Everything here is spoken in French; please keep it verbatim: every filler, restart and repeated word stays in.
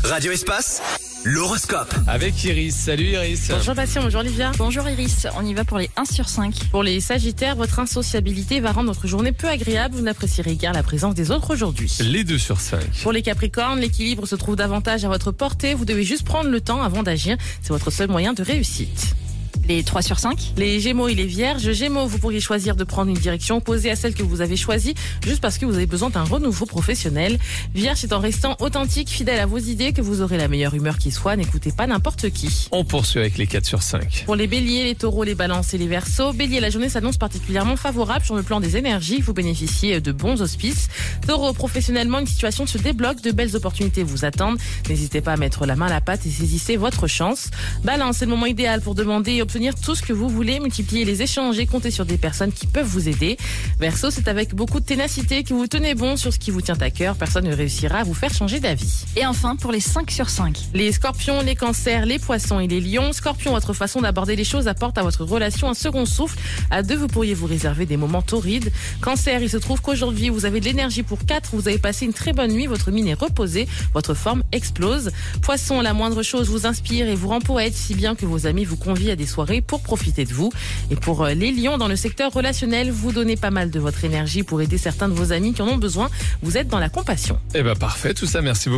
Radio Espace, l'horoscope. Avec Iris. Salut Iris. Bonjour Bastien, bonjour Olivia. Bonjour Iris, on y va pour les un sur cinq. Pour les Sagittaires, votre insociabilité va rendre votre journée peu agréable. Vous n'apprécierez guère la présence des autres aujourd'hui. Les deux sur cinq. Pour les Capricornes, l'équilibre se trouve davantage à votre portée. Vous devez juste prendre le temps avant d'agir. C'est votre seul moyen de réussite. Les trois sur cinq. Les Gémeaux et les Vierges. Gémeaux, vous pourriez choisir de prendre une direction opposée à celle que vous avez choisie, juste parce que vous avez besoin d'un renouveau professionnel. Vierge, c'est en restant authentique, fidèle à vos idées, que vous aurez la meilleure humeur qui soit. N'écoutez pas n'importe qui. On poursuit avec les quatre sur cinq. Pour les Béliers, les Taureaux, les Balances et les Verseaux. Bélier, la journée s'annonce particulièrement favorable sur le plan des énergies. Vous bénéficiez de bons auspices. Taureau, professionnellement, une situation se débloque. De belles opportunités vous attendent. N'hésitez pas à mettre la main à la pâte et saisissez votre chance. Balance, c'est le moment idéal pour demander et obtenir tout ce que vous voulez, multiplier les échanges et compter sur des personnes qui peuvent vous aider. Verseau, c'est avec beaucoup de ténacité que vous tenez bon sur ce qui vous tient à cœur. Personne ne réussira à vous faire changer d'avis. Et enfin, pour les cinq sur cinq. Les Scorpions, les Cancers, les Poissons et les Lions. Scorpion, votre façon d'aborder les choses apporte à votre relation un second souffle. À deux, vous pourriez vous réserver des moments torrides. Cancer, il se trouve qu'aujourd'hui, vous avez de l'énergie pour quatre. Vous avez passé une très bonne nuit. Votre mine est reposée. Votre forme explose. Poisson, la moindre chose vous inspire et vous rend poète, si bien que vos amis vous convient à des soirées pour profiter de vous. Et pour les Lions, dans le secteur relationnel, vous donnez pas mal de votre énergie pour aider certains de vos amis qui en ont besoin. Vous êtes dans la compassion. Eh ben parfait, tout ça, merci beaucoup.